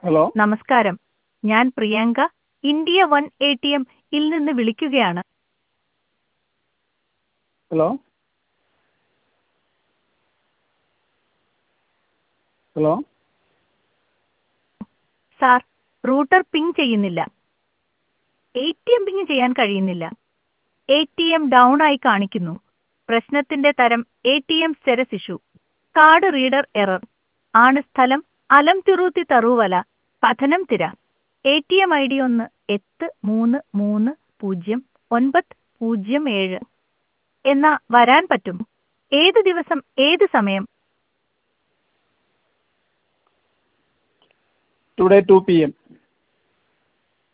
Hello നമസ്കാരം. ഞാൻ Priyanka, India one ATM ൽ നിന്ന് വിളിക്കുകയാണ്. Hello hello sir, router ping ചെയ്യുന്നില്ല. ATM പിങ് ചെയ്യാൻ കഴിയുന്നില്ല. ATM ഡൗൺ ആയി കാണിക്കുന്നു. പ്രശ്നത്തിന്റെ തരം ATM status issue. Card reader error. ആണ് സ്ഥലം അലംതിറൂത്തി തറൂവല, പഥനംതിര. ATM ID 1-833-0907. എന്നാ വരാൻ പറ്റും. ഏത് ദിവസം ഏത് സമയം? Today 2 PM